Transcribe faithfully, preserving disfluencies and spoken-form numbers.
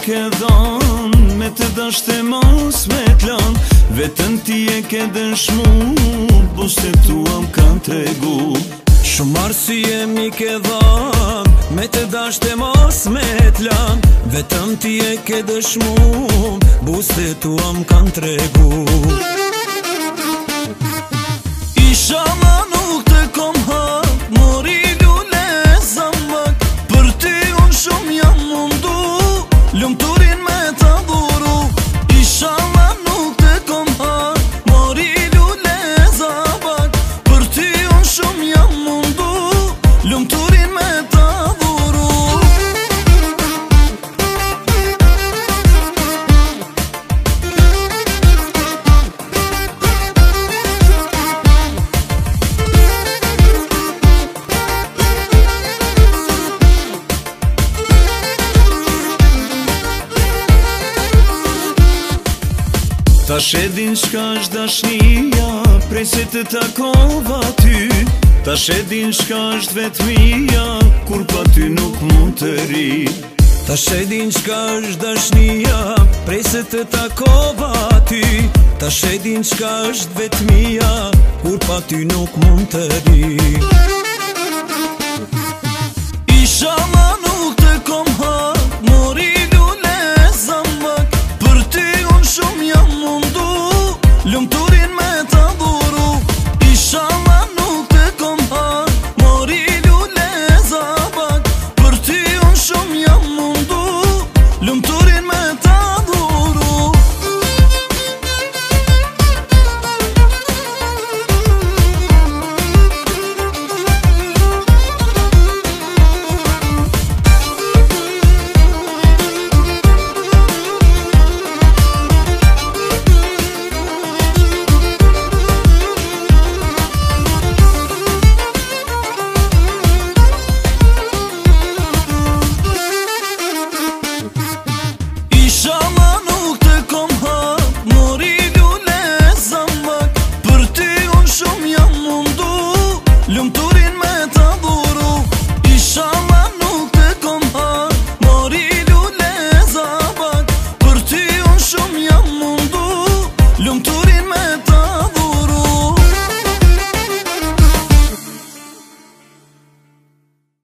nuk e dhan, me të dashte mos me t'lan, vetën ti e ke dëshmu, buste tua m'kan tregu. Shumë arsye mi ke dhan, me të dashte mos me t'lan, vetëm ti e ke dëshmu, buste tua m'kan tregu. Ishala nuk të kom hak, mori lule zambak, për ty unë shumë jam mundu, lumturin me ta dhuru. Ishala nuk të kom hak, mori lule zambak, për ty unë shumë jam mundu, lumturin me ta dhuru. Tash e din çka është dashnia, prej se të takova ty. Tash e din çka është vetmia, kur pa ty nuk mund të ri. Tash e din çka është dashnia, prej se të takova ty. Tash e din çka është vetmia, kur pa ty nuk mund të ri. Ishala nuk të kom ha